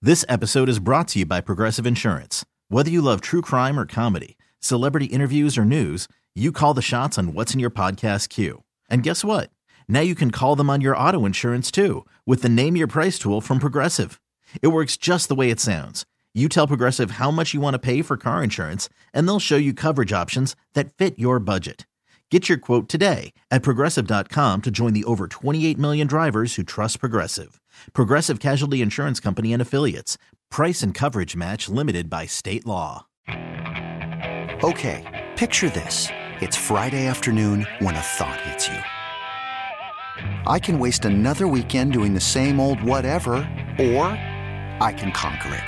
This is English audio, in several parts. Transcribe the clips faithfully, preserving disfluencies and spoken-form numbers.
This episode is brought to you by Progressive Insurance. Whether you love true crime or comedy, celebrity interviews or news, you call the shots on what's in your podcast queue. And guess what? Now you can call them on your auto insurance too with the Name Your Price tool from Progressive. It works just the way it sounds. You tell Progressive how much you want to pay for car insurance, and they'll show you coverage options that fit your budget. Get your quote today at Progressive dot com to join the over twenty-eight million drivers who trust Progressive. Progressive Casualty Insurance Company and Affiliates. Price and coverage match limited by state law. Okay, picture this. It's Friday afternoon when a thought hits you. I can waste another weekend doing the same old whatever, or I can conquer it.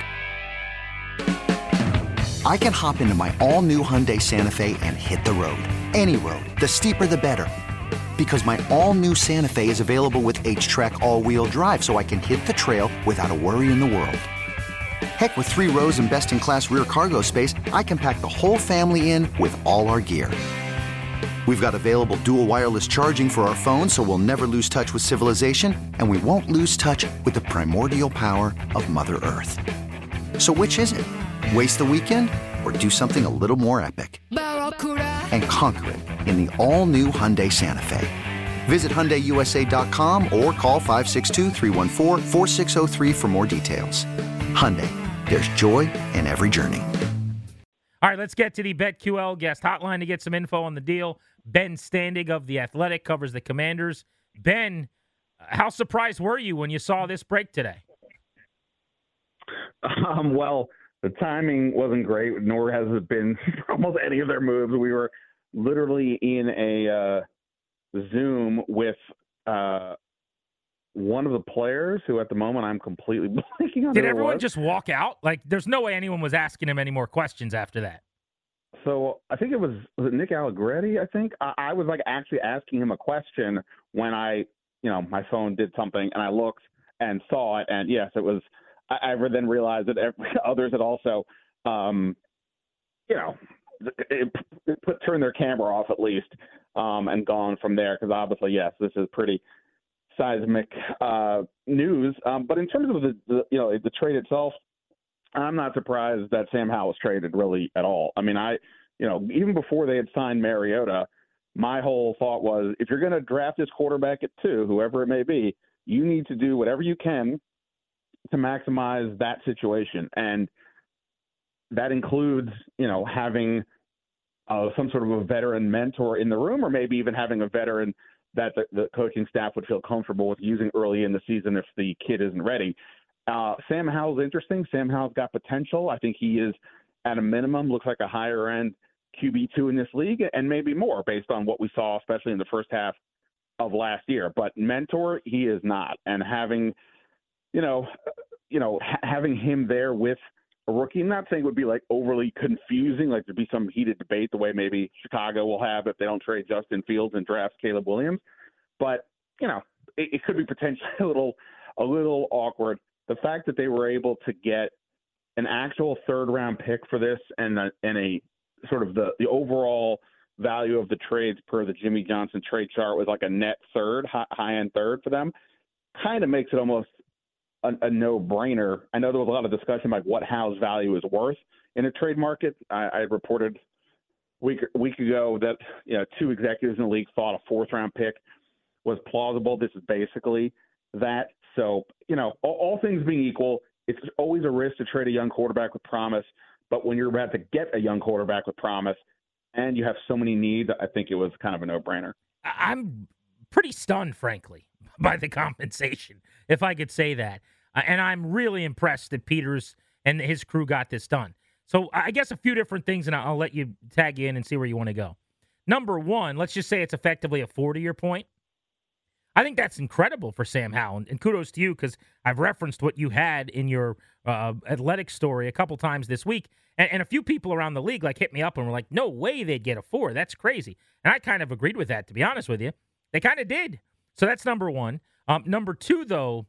I can hop into my all-new Hyundai Santa Fe and hit the road. Any road. The steeper, the better. Because my all-new Santa Fe is available with H-Track all-wheel drive, so I can hit the trail without a worry in the world. Heck, with three rows and best-in-class rear cargo space, I can pack the whole family in with all our gear. We've got available dual wireless charging for our phones, so we'll never lose touch with civilization, and we won't lose touch with the primordial power of Mother Earth. So which is it? Waste the weekend or do something a little more epic? And conquer it in the all-new Hyundai Santa Fe. Visit Hyundai U S A dot com or call five six two, three one four, four six zero three for more details. Hyundai, there's joy in every journey. All right, let's get to the BetQL guest hotline to get some info on the deal. Ben Standig of The Athletic covers the Commanders. Ben, how surprised were you when you saw this break today? Um, well, the timing wasn't great, nor has it been for almost any of their moves. We were literally in a uh, Zoom with uh, one of the players who at the moment I'm completely blanking on. Did everyone just walk out? Like, there's no way anyone was asking him any more questions after that. So I think it was, was it Nick Allegretti, I think? I, I was like actually asking him a question when I, you know, my phone did something and I looked and saw it. And yes, it was, I, I then realized that every, others had also, um, you know, it, it put, turned their camera off at least um, and gone from there. Because obviously, yes, this is pretty seismic uh, news. Um, but in terms of the, the, you know, the trade itself, I'm not surprised that Sam Howell was traded really at all. I mean, I, you know, even before they had signed Mariota, my whole thought was if you're going to draft this quarterback at two, whoever it may be, you need to do whatever you can to maximize that situation. And that includes, you know, having uh, some sort of a veteran mentor in the room, or maybe even having a veteran that the, the coaching staff would feel comfortable with using early in the season if the kid isn't ready. Uh, Sam Howell's interesting. Sam Howell's got potential. I think he is, at a minimum, looks like a higher-end Q B two in this league, and maybe more based on what we saw, especially in the first half of last year. But mentor, he is not. And having, you know, you know, ha- having him there with a rookie, I'm not saying it would be like overly confusing, like there'd be some heated debate the way maybe Chicago will have if they don't trade Justin Fields and draft Caleb Williams. But, you know, it, it could be potentially a little, a little awkward. The fact that they were able to get an actual third-round pick for this and a, and a sort of the, the overall value of the trades per the Jimmy Johnson trade chart was like a net third, high, high-end third for them, kind of makes it almost a, a no-brainer. I know there was a lot of discussion about what Howell's value is worth in a trade market. I, I reported a week, a week ago that you know two executives in the league thought a fourth-round pick was plausible. This is basically that. So, you know, all, all things being equal, it's always a risk to trade a young quarterback with promise. But when you're about to get a young quarterback with promise and you have so many needs, I think it was kind of a no-brainer. I'm pretty stunned, frankly, by the compensation, if I could say that. Uh, and I'm really impressed that Peters and his crew got this done. So I guess a few different things, and I'll let you tag in and see where you want to go. Number one, let's just say it's effectively a forty-year point. I think that's incredible for Sam Howell, and kudos to you because I've referenced what you had in your uh, athletic story a couple times this week, and, and a few people around the league like hit me up and were like, no way they'd get a four. That's crazy. And I kind of agreed with that, to be honest with you. They kind of did. So that's number one. Um, number two, though,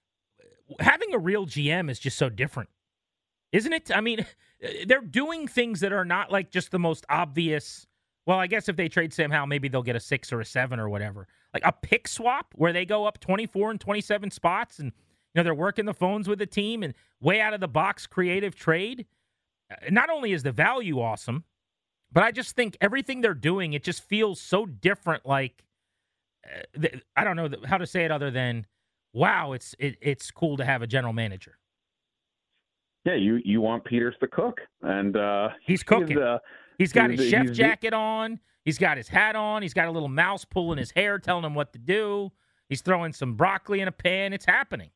having a real G M is just so different, isn't it? I mean, they're doing things that are not like just the most obvious. Well, I guess if they trade Sam Howell, maybe they'll get a six or a seven or whatever. Like a pick swap where they go up twenty-four and twenty-seven spots and, you know, they're working the phones with the team and way out of the box creative trade. Uh, Not only is the value awesome, but I just think everything they're doing, it just feels so different. Like, uh, th- I don't know th- how to say it other than, wow, it's it, it's cool to have a general manager. Yeah, you, you want Peters to cook, and uh, He's cooking. He's, uh, he's got he's, his chef he's, jacket on. He's got his hat on. He's got a little mouse pulling his hair, telling him what to do. He's throwing some broccoli in a pan. It's happening.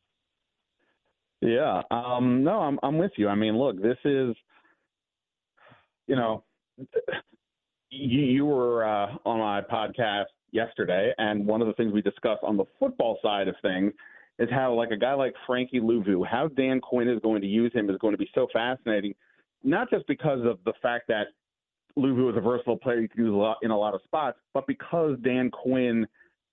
Yeah. Um, no, I'm I'm with you. I mean, look, this is, you know, you, you were uh, on my podcast yesterday, and one of the things we discussed on the football side of things is how, like, a guy like Frankie Louvu, how Dan Quinn is going to use him is going to be so fascinating, not just because of the fact that Louvu is a versatile player you can use a lot in a lot of spots, but because Dan Quinn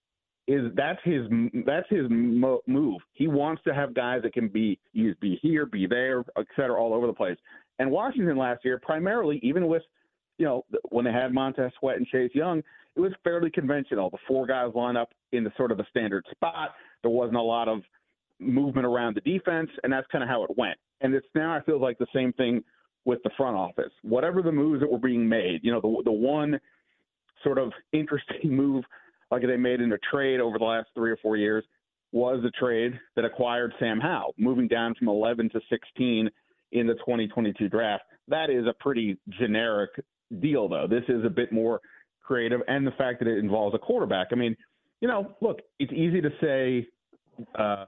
is that's his that's his mo- move. He wants to have guys that can be used, be here, be there, et cetera, all over the place. And Washington last year, primarily, even with, you know, when they had Montez Sweat and Chase Young, it was fairly conventional. The four guys line up in the sort of a standard spot. There wasn't a lot of movement around the defense, and that's kind of how it went. And it's now, I feel like, the same thing with the front office. Whatever the moves that were being made, you know, the the one sort of interesting move like they made in a trade over the last three or four years was a trade that acquired Sam Howell, moving down from eleven to sixteen in the twenty twenty-two draft. That is a pretty generic deal, though. This is a bit more creative, and the fact that it involves a quarterback. I mean, you know, look, it's easy to say, uh,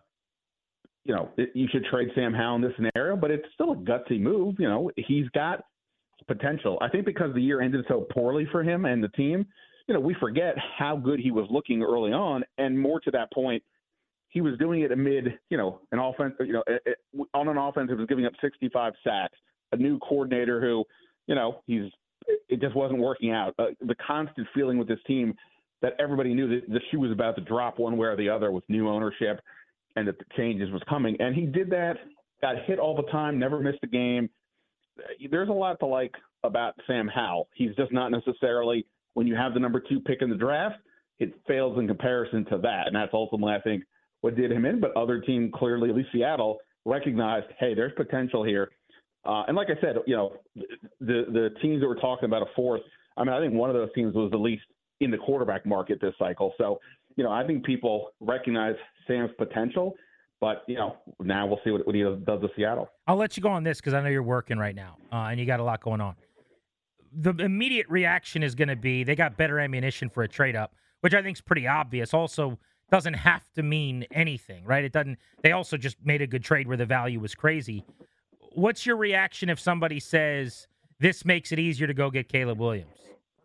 you know, you should trade Sam Howell in this scenario, but it's still a gutsy move. You know, he's got potential. I think because the year ended so poorly for him and the team, you know, we forget how good he was looking early on. And more to that point, he was doing it amid, you know, an offense, you know, it, it, on an offense that was giving up sixty-five sacks, a new coordinator who, you know, he's, it just wasn't working out. Uh, the constant feeling with this team that everybody knew that the shoe was about to drop one way or the other with new ownership and that the changes was coming. And he did that, got hit all the time, never missed a game. There's a lot to like about Sam Howell. He's just not necessarily, when you have the number two pick in the draft, it fails in comparison to that. And that's ultimately, I think, what did him in. But other team, clearly, at least Seattle, recognized, hey, there's potential here. Uh, and like I said, you know, the the teams that were talking about a fourth, I mean, I think one of those teams was the least in the quarterback market this cycle. So, you know, I think people recognize Sam's potential. But, you know, now we'll see what, what he does with Seattle. I'll let you go on this because I know you're working right now uh, and you got a lot going on. The immediate reaction is going to be they got better ammunition for a trade up, which I think is pretty obvious. Also, doesn't have to mean anything, right? It doesn't. They also just made a good trade where the value was crazy. What's your reaction if somebody says this makes it easier to go get Caleb Williams?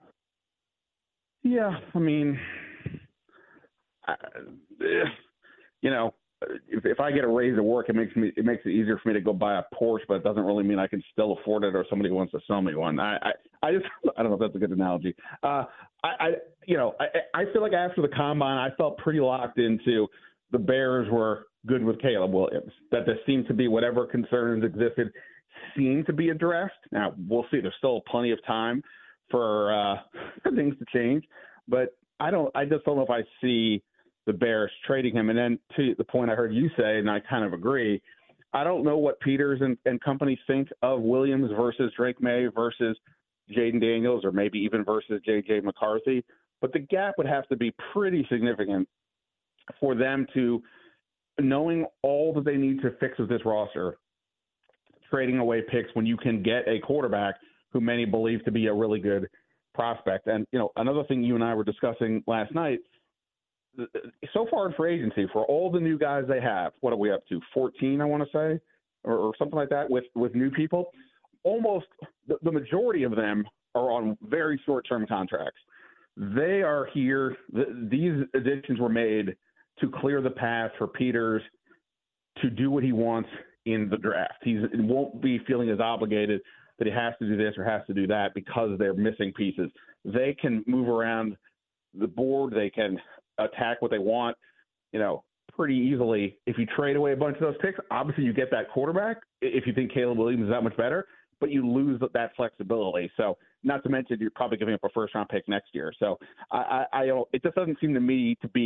Yeah, I mean, I, you know, if, if I get a raise at work, it makes me it makes it easier for me to go buy a Porsche, but it doesn't really mean I can still afford it or somebody wants to sell me one. I I, I just I don't know if that's a good analogy. Uh, I, I you know I I feel like after the combine, I felt pretty locked into the Bears were good with Caleb Williams. That there seemed to be whatever concerns existed seemed to be addressed. Now we'll see. There's still plenty of time for uh, things to change, but I don't. I just don't know if I see the Bears trading him. And then to the point I heard you say, and I kind of agree, I don't know what Peters and, and company think of Williams versus Drake May versus Jaden Daniels, or maybe even versus J J McCarthy. But the gap would have to be pretty significant for them to, knowing all that they need to fix with this roster, trading away picks when you can get a quarterback who many believe to be a really good prospect. And, you know, another thing you and I were discussing last night, so far in free agency, for all the new guys they have, what are we up to, fourteen, I want to say, or, or something like that with, with new people, almost the, the majority of them are on very short-term contracts. They are here. The, these additions were made to clear the path for Peters to do what he wants in the draft. He won't be feeling as obligated that he has to do this or has to do that because they're missing pieces. They can move around the board. They can attack what they want, you know, pretty easily. If you trade away a bunch of those picks, obviously you get that quarterback if you think Caleb Williams is that much better, but you lose that flexibility. So not to mention you're probably giving up a first round pick next year. So I, I, I don't, it just doesn't seem to me to be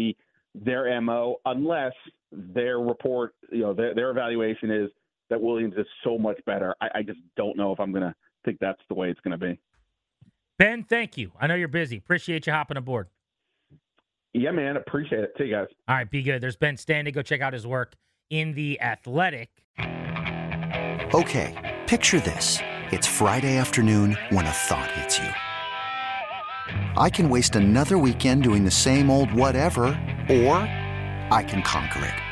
their M O unless their report, you know, their, their evaluation is that Williams is so much better. I, I just don't know if I'm going to think that's the way it's going to be. Ben, thank you. I know you're busy. Appreciate you hopping aboard. Yeah, man. Appreciate it. See you guys. All right, be good. There's Ben Standig. Go check out his work in The Athletic. Okay, picture this. It's Friday afternoon when a thought hits you. I can waste another weekend doing the same old whatever, or I can conquer it.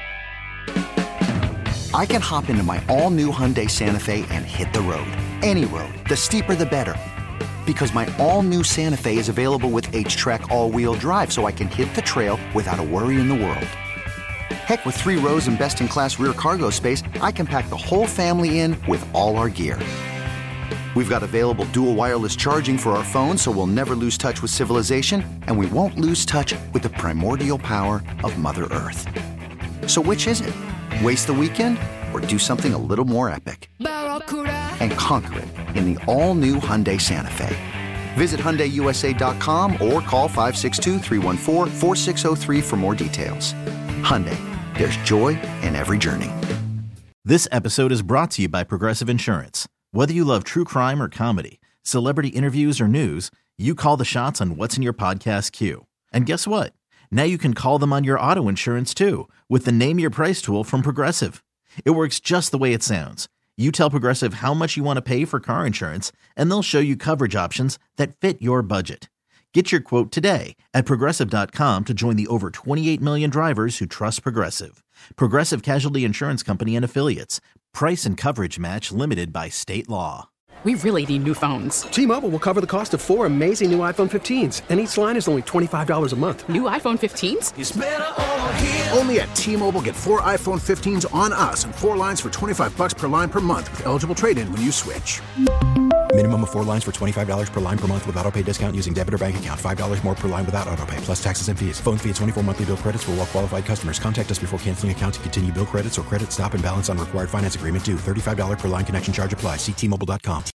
I can hop into my all-new Hyundai Santa Fe and hit the road. Any road. The steeper, the better. Because my all-new Santa Fe is available with H-Track all-wheel drive, so I can hit the trail without a worry in the world. Heck, with three rows and best-in-class rear cargo space, I can pack the whole family in with all our gear. We've got available dual wireless charging for our phones, so we'll never lose touch with civilization, and we won't lose touch with the primordial power of Mother Earth. So which is it? Waste the weekend or do something a little more epic? And conquer it in the all-new Hyundai Santa Fe. Visit Hyundai U S A dot com or call five six two, three one four, four six zero three for more details. Hyundai, there's joy in every journey. This episode is brought to you by Progressive Insurance. Whether you love true crime or comedy, celebrity interviews or news, you call the shots on what's in your podcast queue. And guess what? Now you can call them on your auto insurance too with the Name Your Price tool from Progressive. It works just the way it sounds. You tell Progressive how much you want to pay for car insurance, and they'll show you coverage options that fit your budget. Get your quote today at Progressive dot com to join the over twenty-eight million drivers who trust Progressive. Progressive Casualty Insurance Company and Affiliates. Price and coverage match limited by state law. We really need new phones. T-Mobile will cover the cost of four amazing new iPhone fifteens, and each line is only twenty-five dollars a month. New iPhone fifteens? It's better over here. Only at T-Mobile, get four iPhone fifteens on us and four lines for twenty-five dollars per line per month with eligible trade-in when you switch. Minimum of four lines for twenty-five dollars per line per month with autopay discount using debit or bank account. five dollars more per line without autopay, plus taxes and fees. Phone fee at twenty-four monthly bill credits for well-qualified customers. Contact us before canceling account to continue bill credits or credit stop and balance on required finance agreement due. thirty-five dollars per line connection charge applies. See T Mobile dot com.